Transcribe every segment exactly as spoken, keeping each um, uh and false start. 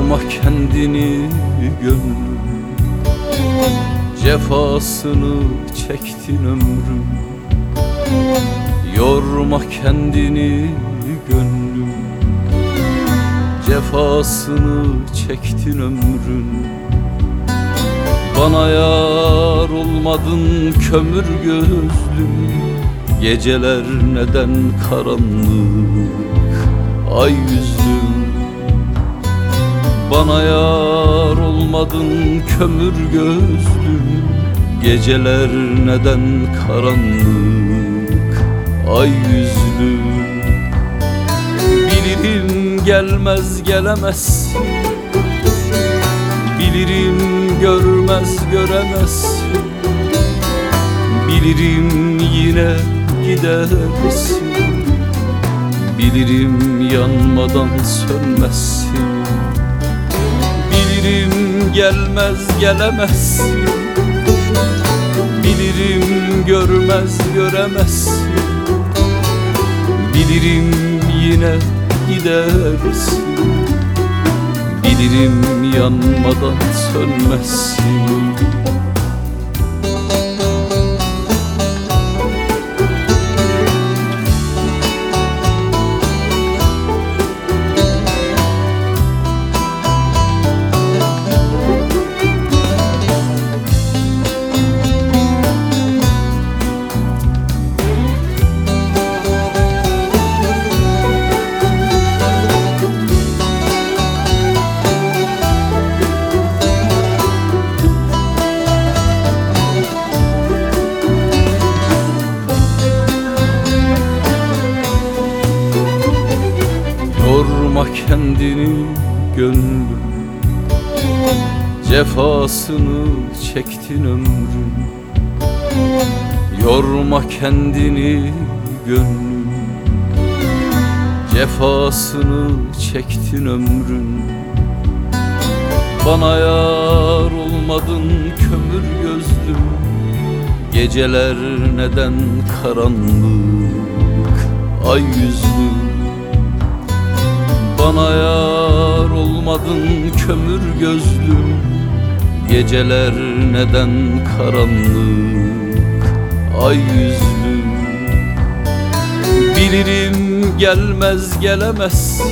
Yorma kendini gönlüm, cefasını çektin ömrüm. Yorma kendini gönlüm, cefasını çektin ömrün. Bana yar olmadın kömür gözlüm, geceler neden karanlık ay yüzlüm. Bana yar olmadın kömür gözlüm, geceler neden karanlık ay yüzlüm. Bilirim gelmez gelemezsin, bilirim görmez göremezsin. Bilirim yine gidersin, bilirim yanmadan sönmezsin. Bilirim gelmez gelemezsin, bilirim görmez göremezsin. Bilirim yine gidersin, bilirim yanmadan sönmezsin. Yorma kendini gönlüm, cefasını çektin ömrün. Yorma kendini gönlüm, cefasını çektin ömrün. Bana yar olmadın kömür gözlüm, geceler neden karanlık ay yüzlüm. Bana yar olmadın kömür gözlüm, geceler neden karanlık ay yüzlüm. Bilirim gelmez gelemezsin,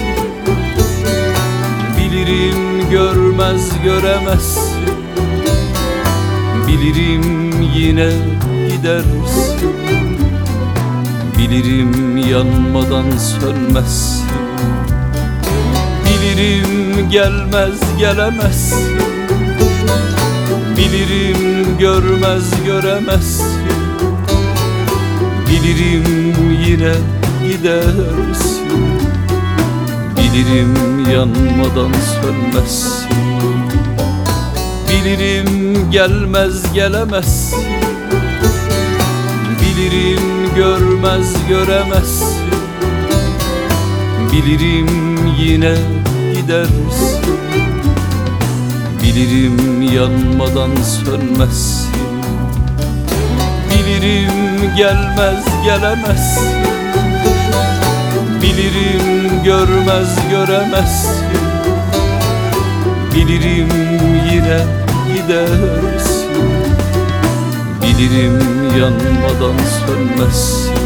bilirim görmez göremezsin. Bilirim yine gidersin, bilirim yanmadan sönmezsin. Bilirim gelmez gelemezsin, bilirim görmez göremezsin. Bilirim yine gidersin, bilirim yanmadan sönmezsin. Bilirim gelmez gelemezsin, bilirim görmez göremezsin. Bilirim yine gidersin, bilirim yanmadan sönmezsin. Bilirim gelmez gelemezsin, bilirim görmez göremezsin. Bilirim yine gidersin, bilirim yanmadan sönmezsin.